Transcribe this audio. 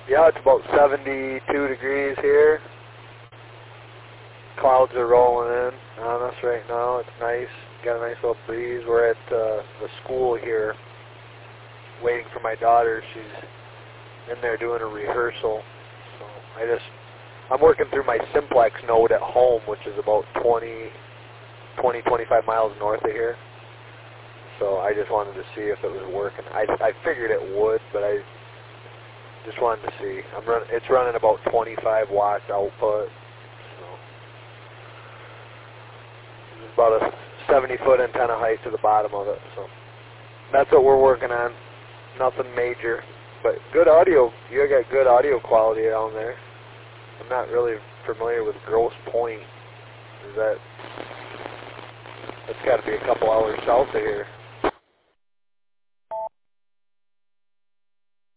Yeah, it's about 72 degrees here. Clouds are rolling in on us right now. It's nice. Got a nice little breeze. We're at the school here waiting for my daughter. She's in there doing a rehearsal. So I'm working through my simplex node at home, which is about 25 miles north of here. So I just wanted to see if it was working. I figured it would, but I just wanted to see. It's running about 25 watts output. So there's about a 70-foot antenna height to the bottom of it. So that's what we're working on. Nothing major, but good audio. You got good audio quality down there. I'm not really familiar with Grosse Pointe. That's got to be a couple hours south of here.